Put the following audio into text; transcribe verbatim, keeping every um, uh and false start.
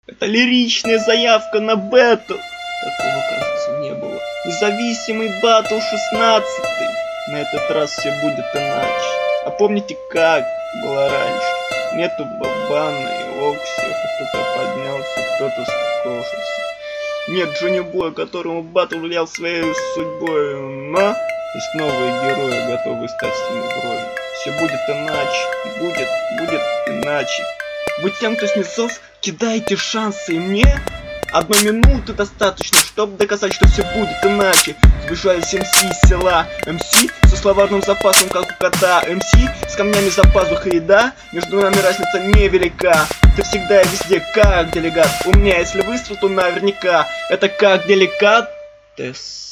Это лиричная заявка на бэтл. Такого, кажется, не было. Независимый баттл шестнадцатый. На этот раз все будет иначе. А помните, как было раньше? Нету Бабана и Окси. Кто-то поднялся, кто-то скошился. Нет Джонни Боя, которому баттл влиял своей судьбой. Но есть новые герои, готовые стать с ними вровень. Все будет иначе. Будет, будет иначе. Вы тем, кто снизов, кидайте шансы, и мне одной минуты достаточно, чтобы доказать, что все будет иначе. Сбежались эм си из села, эм си со словарным запасом, как у кота, эм си с камнями за пазухой, и да, между нами разница невелика. Ты всегда и везде как делегат, у меня если выстрел, то наверняка это как деликатес.